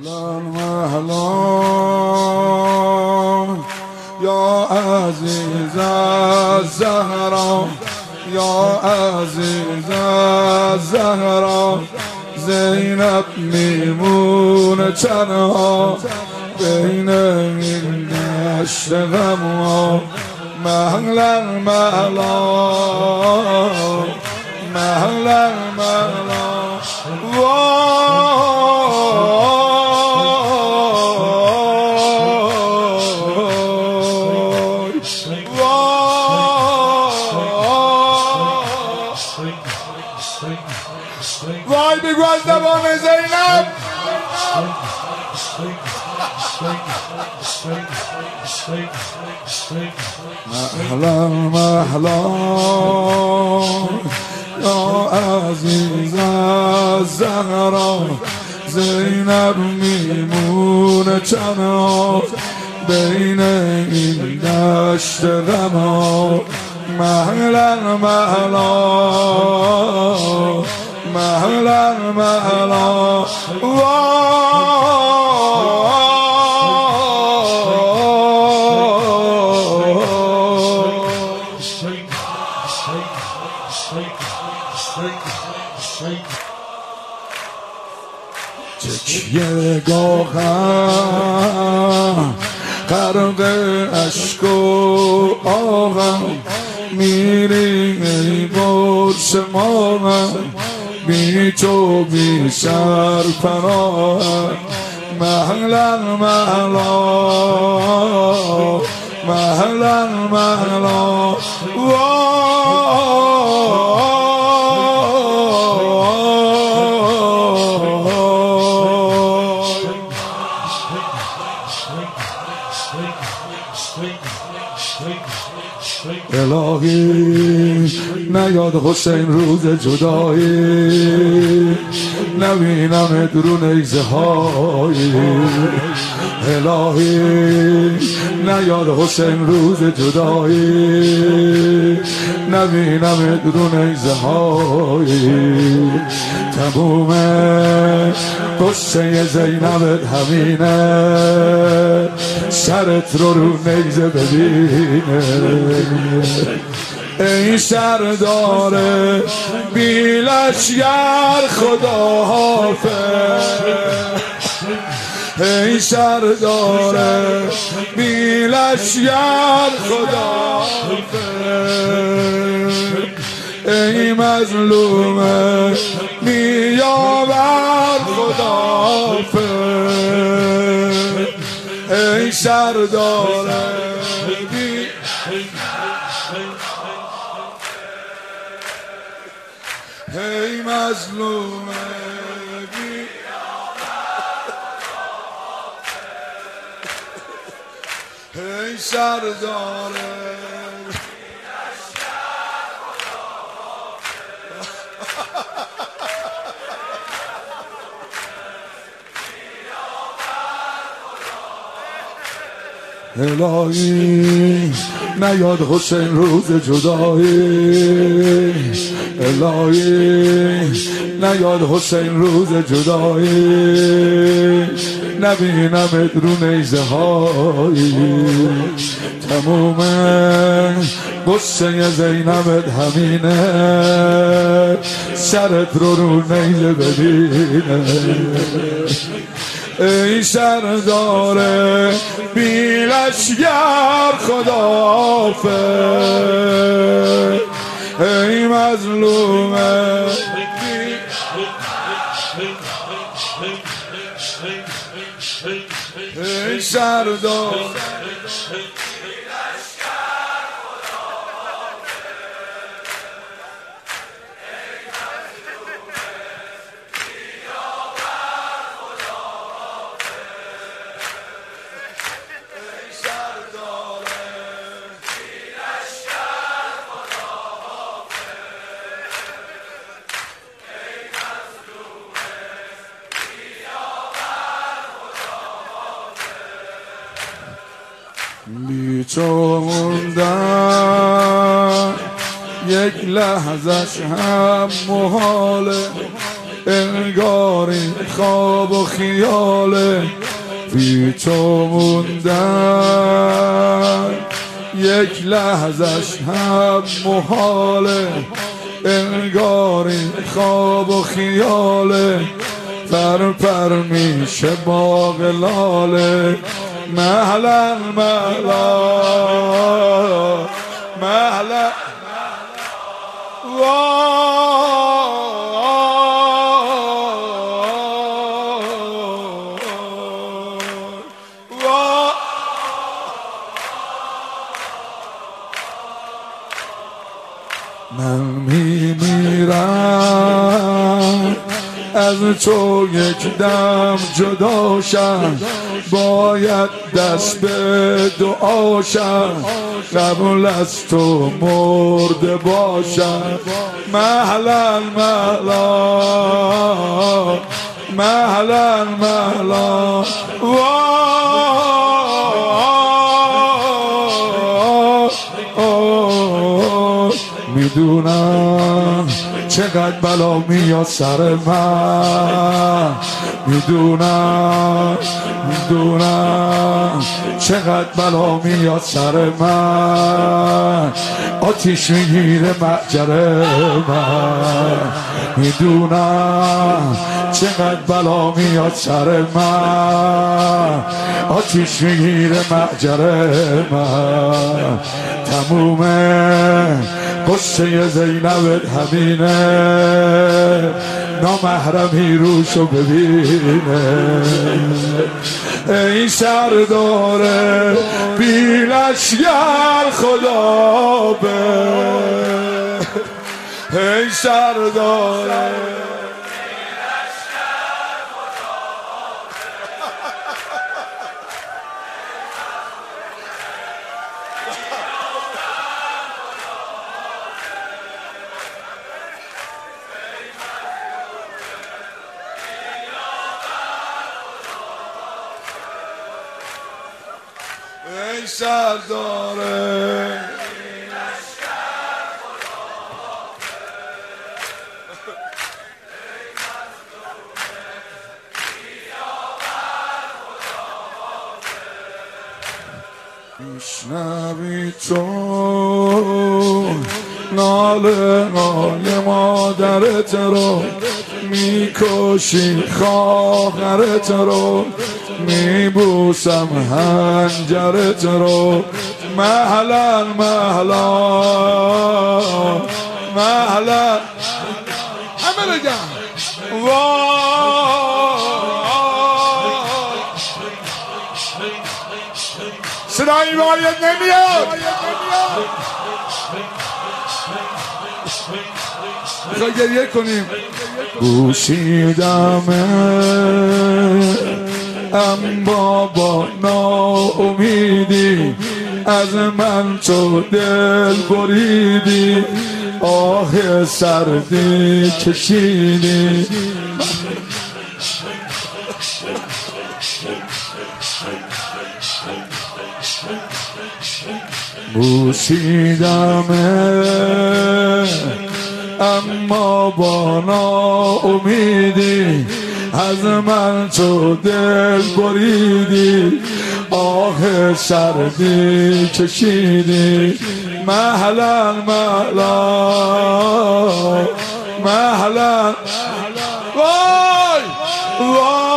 مهلا یا عزیز الزهرا یا عزیز الزهرا زینب میمونه تنها بین این دشت غمها مهلا مهلا مهلا مهلا وای بگو از زبان زینب مهلا مهلا یا عزیز الزهرا زینب میمونه تنها بین این دشت غمها مهلا مهلا مهلا مهلا تکیه گاهم غرق اشک و آهم میری ای برس ماهم بی تو بی سرپناهم مهلا مهلا مهلا مهلا الهی نیاد حسین روز جدایی نبینم درون ایزه های الهی نیاد حسین روز جدایی نبینم درون ایزه های تموم قصه زینبت همینه سرت رو نیزه ببینه ای سردار بی لشگر خدا حافظ ای سردار بی لشگر خدا حافظ ای مظلوم میاور خدا حافظ ای سردار ای مظلوم ای سردار الهی نیاد حسین روز جدایی الهی نیاد حسین روز جدایی نبینم درون ایزه های تموم قصه زینبت همینه سرت رو نیزه ببینه ای سردار بی لشگر خدا حافظ ای مظلوم ای سردار بی تو موندن یک لحظش هم محاله انگاری خواب و خیاله بی تو موندن یک لحظش هم محاله انگاری خواب و خیاله پر میشه باغ لاله مهلا مهلا مهلا من میمیرم از تو یک دم جدا شم باید دست به دعا شم قبل از تو مرده باشم مهلا مهلا مهلا مهلا میدونم چقدر بلا میاد سر من میدونم چقدر بلا میاد سر من آتیش میگیره معجر من میدونم چقدر بلا میاد سر من آتیش میگیره معجر من تمومه قصه زینب همینه نامحرمی روشو ببینه ای سردار بی لشگر خدا به ای سردار ای سرداره میشنوی تو ناله مادرت رو میکشی خواهرت رو میبوسم هنجرت رو مهلا مهلا مهلا همه بگم صدایی باید نمیاد میخوای گریه کنیم بوسیدمه اما با ناامیدی از من تو دل بریدی آه سردی کشیدی بوسیدمه اما با ناامیدی از من تو دل بریدی آه سردی کشیدی مهلا مهلا مهلا وای وای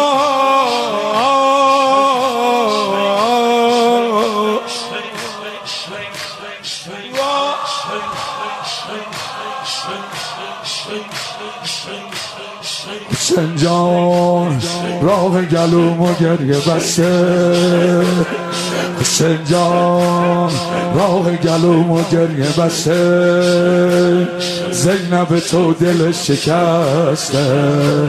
حسین جان راه گلومو گریه بسته حسین جان راه گلومو گریه بسته زینب تو دلش شکسته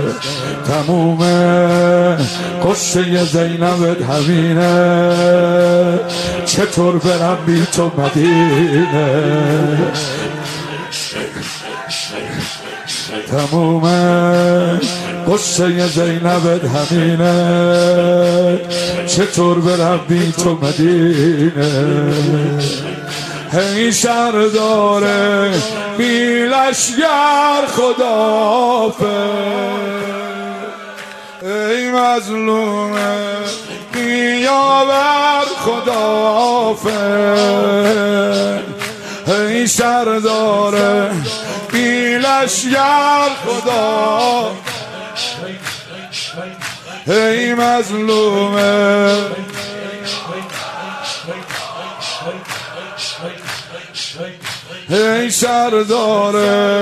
تمومه قصه زینبت همینه چطور برم بی تو مدینه تمومه قصه زینبت همینه چطور برم بی تو مدینه ای سردار بی لشگر خداحافظ ای مظلوم بیاور خداحافظ ای سردار بی لشگر خدا ای مظلوم ای سردار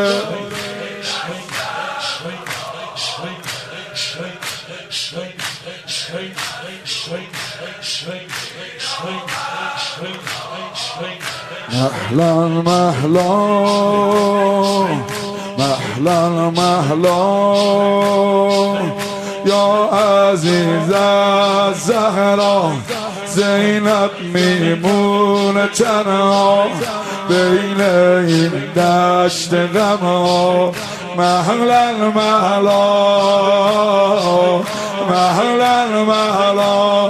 مهلا مهلا مهلا مهلا یا عزیز الزهرا زینب میمونه تنها بین این دشت غم‌ها مهلا مهلا مهلا مهلا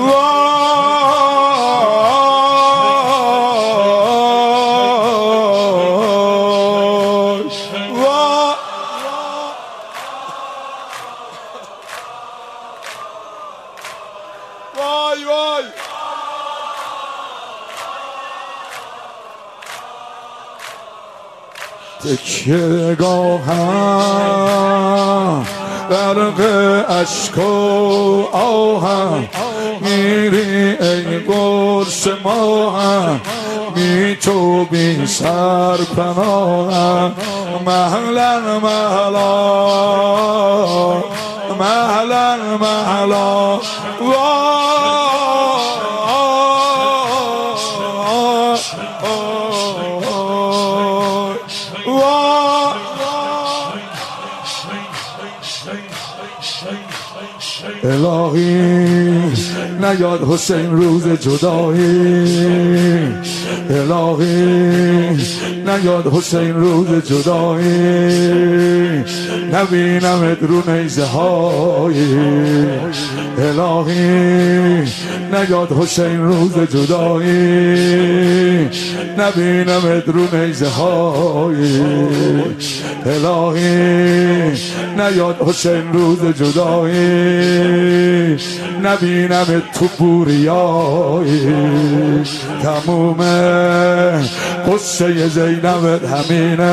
وای وای تکیه گاهم غرق اشک و آهم میری ای قرص ماهم می تو بی سر پناهم مهلا مهلا مهلا مهلا الهی نیاد حسین روز جدایی الهی نیاد حسین روز جدایی نبینمت رو نیزه هایی الهی نیاد حسین روز جدایی نبینمت رو نیزه هایی الهی نیاد حسین روز جدایی نبینم تو بوریایی تمومه قصه زینبت همینه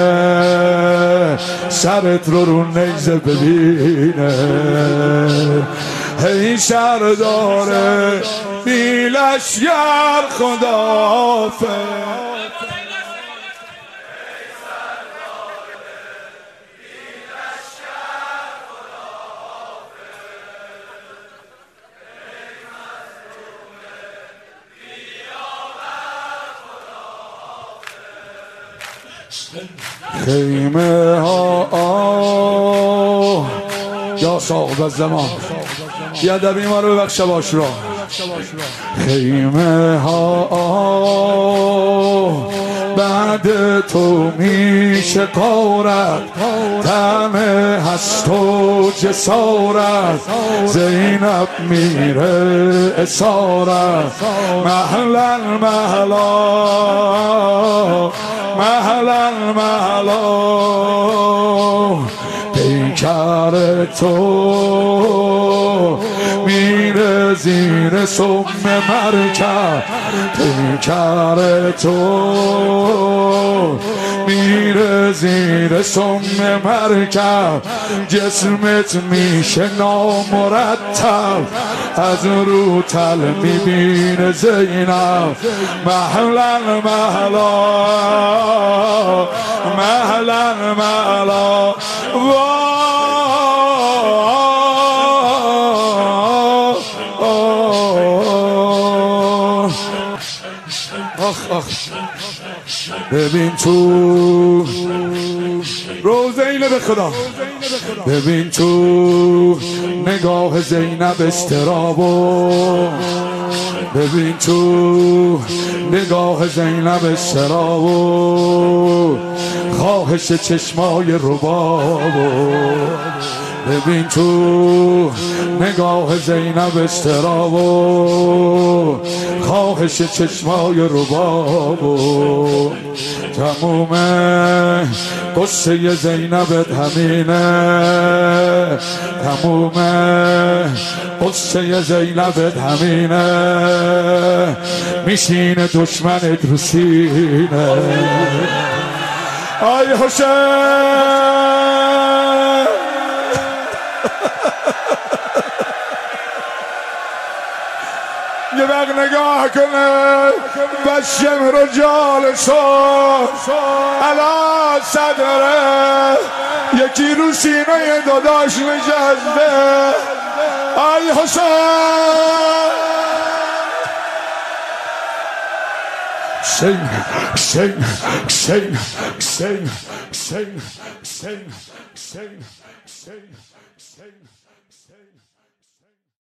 سرت رو نیزه ببینه ای سردار بی لشگر خداحافظ خیمه ها یا صاحب زمان بیادبی ما رو ببخشه باش را خیمه ها بعد تو میشه کارت تنه هست و جسارت زینب میره اسارت مهلا مهلا مهلا مهلا پیکر تو میره زیر سم مرکب پیکر تو میره زیر سم مرکب جسمت میشه نامرتب از رو تل میبینه زینب مهلا مهلا مهلا مهلا آخ آخ ببین تو روزه به خدا ببین تو نگاه زینب استرابو ببین تو نگاه زینب استرابو خواهش چشمای ربابو ببین تو نگاه زینب استراب و خواهش چشمای رباب و تمومه قصه زینبت همینه تمومه قصه زینبت همینه میشینه دشمنت رو سینه آی حسین یه وقت نگاه کنه بشم رجال شد علا صدره یکی رو سینه داداش نشسته آی حسین Sing, sing, sing, sing, sing, sing, sing, sing, sing, sing.